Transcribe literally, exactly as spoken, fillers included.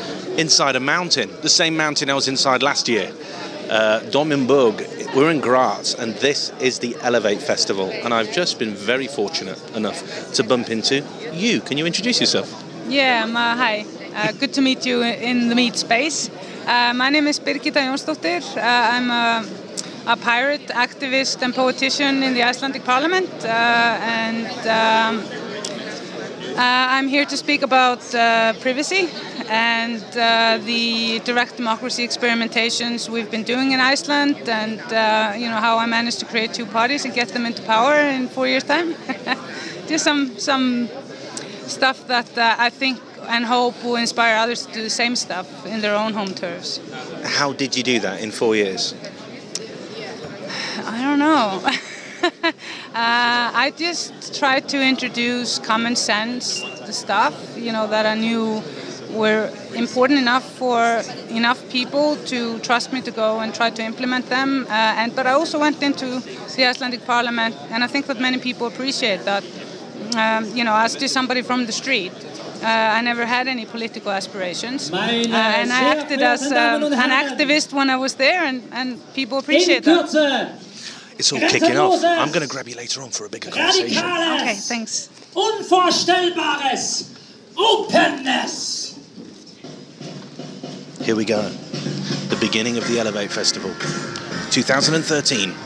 inside a mountain, the same mountain I was inside last year. Uh, Dommenburg. We're in Graz, and this is the Elevate Festival, and I've just been very fortunate enough to bump into you. Can you introduce yourself? Yeah, um, uh, hi. Uh, good to meet you in the meet space. Uh, my name is Birgitta Jónsdóttir. Uh, I'm a, a pirate activist and poetician in the Icelandic Parliament, uh, and um, uh, I'm here to speak about uh, privacy and uh, the direct democracy experimentations we've been doing in Iceland, and uh, you know how I managed to create two parties and get them into power in four years' time. Just some some stuff that uh, I think and hope will inspire others to do the same stuff in their own home turfs. How did you do that in four years? I don't know. uh, I just tried to introduce common sense stuff, you know, that I knew were important enough for enough people to trust me to go and try to implement them. Uh, and but I also went into the Icelandic Parliament, and I think that many people appreciate that. Um, you know, as to somebody from the street, uh, I never had any political aspirations, uh, and I acted as um, an activist when I was there, and, and people appreciate that. It's all kicking off. I'm going to grab you later on for a bigger conversation. Okay, thanks. Unvorstellbares. Openness. Here we go. The beginning of the Elevate Festival, two thousand thirteen.